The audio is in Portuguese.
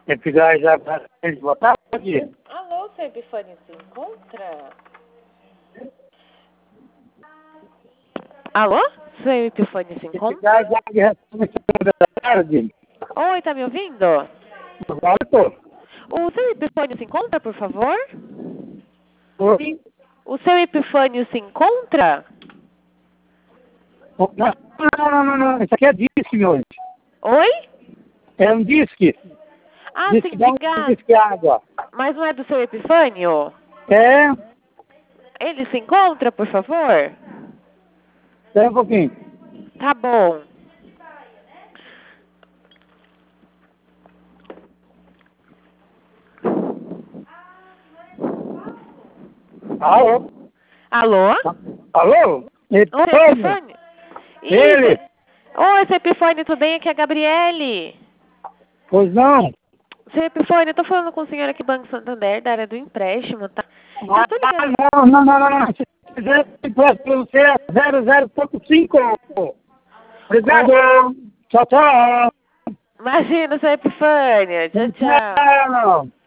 Epigás já boa tarde. Alô, seu Epifânio se encontra? Alô? Seu Epifânio se encontra? Epigás já boa tarde. Oi, tá me ouvindo? Agora tô. O seu Epifânio se encontra, por favor? Oi? O seu Epifânio se encontra? Não. Isso aqui é disque, meu anjo. Oi? É um disque. Ah, Disque sim, dá de um gás. disque água. Mas não é do seu Epifânio? É, Ele se encontra, por favor? tem um pouquinho. Tá bom. Alô? Alô? Alô? Oi, Epifânio? Epifânio? Ele? Oi, seu Epifânio, tudo bem? Aqui é a Gabriele. Pois não? Seu Epifânio, eu tô falando com o senhor aqui, Banco Santander, da área do empréstimo, tá? Eu tô ligando. Não. Se quiser, empresto pra você é 00.5. Obrigado. Tchau. Imagina, seu Epifânio. Tchau, tchau. Tchau.